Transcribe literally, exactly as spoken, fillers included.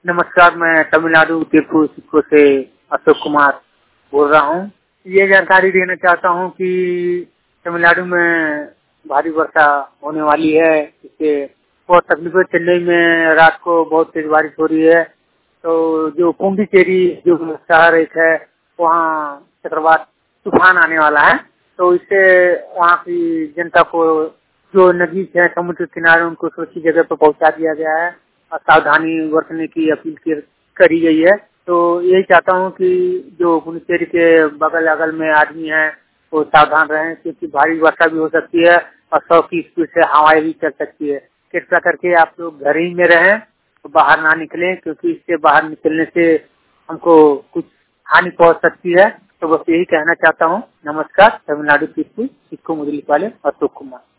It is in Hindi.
नमस्कार, मैं तमिलनाडु तिरुपुर सिक्को से अशोक कुमार बोल रहा हूँ। ये जानकारी देना चाहता हूँ कि तमिलनाडु में भारी वर्षा होने वाली है। इससे बहुत तकलीफ है। चेन्नई में रात को बहुत तेज बारिश हो रही है। तो जो पुडुचेरी जो शहर एक है, वहाँ चक्रवात तूफान आने वाला है। तो इससे वहाँ की जनता को जो नजदीक है समुद्र किनारे, उनको सुरक्षित जगह पर पहुँचा दिया गया है और सावधानी बरतने की अपील करी गई है। तो यही चाहता हूँ कि जो पुडुचेरी के बगल अगल में आदमी हैं वो सावधान रहें, क्योंकि भारी वर्षा भी हो सकती है और सौ की स्पीड से हवाएं भी चल सकती है। कृपया करके आप लोग घर ही में रहें, तो बाहर ना निकलें, क्योंकि इससे बाहर निकलने से हमको कुछ हानि पहुंच सकती है। तो बस यही कहना चाहता हूँ। नमस्कार, तमिलनाडु तिरुपुर सिक्को मुद्लिक वाले अशोक कुमार।